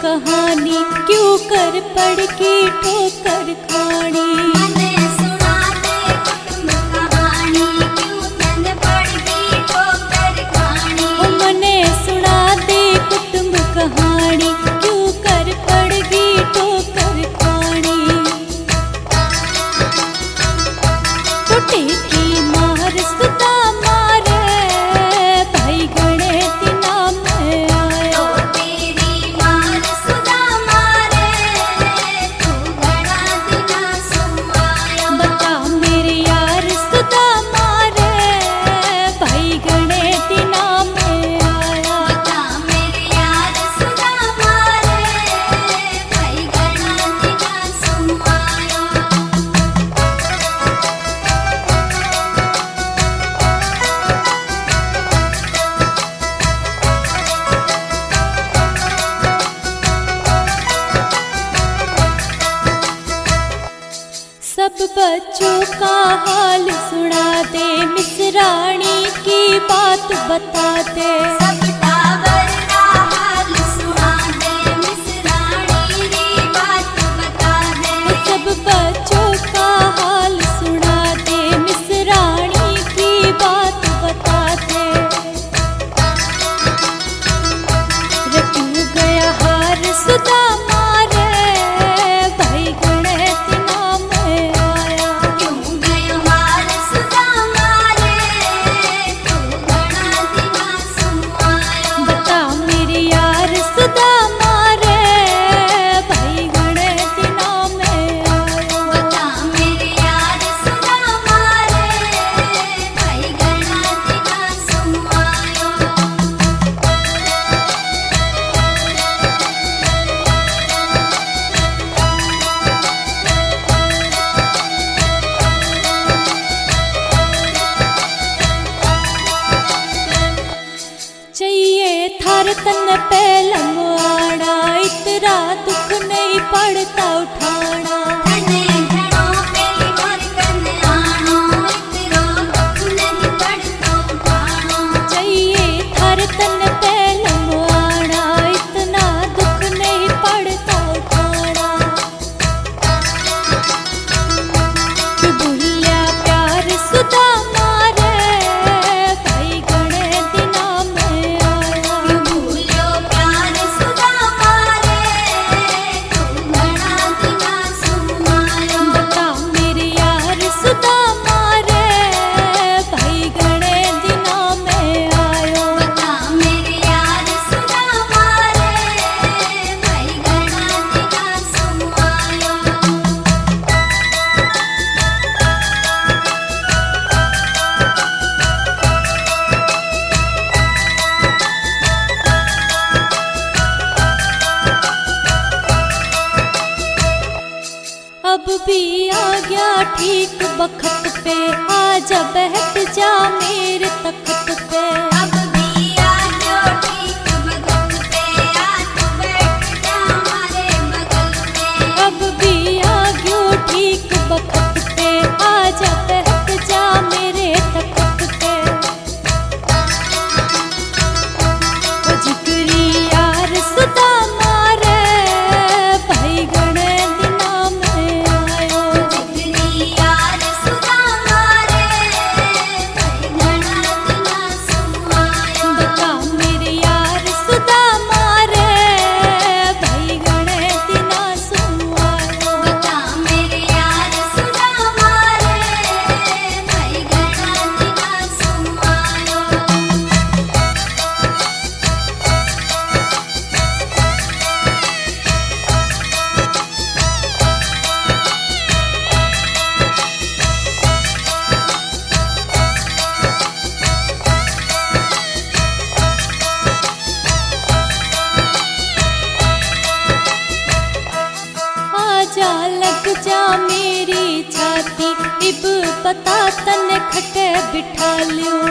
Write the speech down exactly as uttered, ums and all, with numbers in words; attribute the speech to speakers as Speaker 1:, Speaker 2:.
Speaker 1: कहानी, क्यों कर पड़ के ठोकर खानी।
Speaker 2: मने सुना दे कुटुंब कहानी, क्यों तन पड़ के ठोकर खानी।
Speaker 1: ओ मने सुना दे कुटुंब कहानी, क्यों कर पड़ के ठोकर खानी। टूटे की मार सुदा मारे भाई गणे दिना में आया।
Speaker 2: तो तेरी मार सुदा मारे तू घड़ा दिना सुमाया।
Speaker 1: बता मेरे यार सुदा मारे भाई गणे दिना में आया।
Speaker 2: बता मेरे यार सुदा मारे भाई घड़ा दिना सुमाया।
Speaker 1: सब बच्चों का हाल सुना दे, मिसरानी की बात बता दे।
Speaker 2: सब टावर का हाल सुना दे, मिसरानी की बात बता दे।
Speaker 1: सब बच्चों का हाल सुना दे, मिसरानी की बात बता दे। रटू गया हार सुदा मारे भाई गणे दिना में आया।
Speaker 2: क्यों गयो हार सुदा मारे तू घड़ा दिना सुमाया।
Speaker 1: बता मेरे यार सुदा मारे भाई गणे दिना में आया।
Speaker 2: बता मेरे यार सुदा मारे भाई घड़ा दिना सुमाया।
Speaker 1: चाहिए थार तन पे लंगवाड़ा, इतरा दुख नहीं पड़ता उठाना।
Speaker 2: तने घड़ो पेली मोर कने आनो, इतरो दुख नहीं पड़तो उठानो।
Speaker 1: चाहिए थार तन पे लंगवाड़ा, इतना दुख नहीं पड़ता उठाना। क्यों भूलिया प्यार सुदा मारे भाई गणे दिना में आया।
Speaker 2: क्यों भूलियो प्यार सुदा मारे तू घड़ा दिना सुमाया।
Speaker 1: बता मेरे यार सुदा मारे भाई गणे दिना में आयो।
Speaker 2: बता मेरे यार सुदा मारे भाई घड़ा दिना सुमाया।
Speaker 1: अब भी आ गया ठीक बखत पे, आजा बैठ जा मेरे तख्त पे।
Speaker 2: अब भी आ गयो ठीक बगल पे, आ तू बैठ जा हमारे बगल पे।
Speaker 1: अब भी आ गयो ठीक बखत पे, आजा बैठ जा मेरे तख्त पे। ओ जिगरी यार सुदा मारे भाई गणे दिना में आयो।
Speaker 2: जिगरी यार सुदा मारे भाई घड़ा दिना सुमाया।
Speaker 1: बता मेरे यार सुदा मारे भाई गणे दिना सुमायो।
Speaker 2: बता मेरे यार सुदा मारे भाई घड़ा दिना सुमाया।
Speaker 1: आजा लग जा मेरी छाती, इब पता तन खटे बिठा लियो।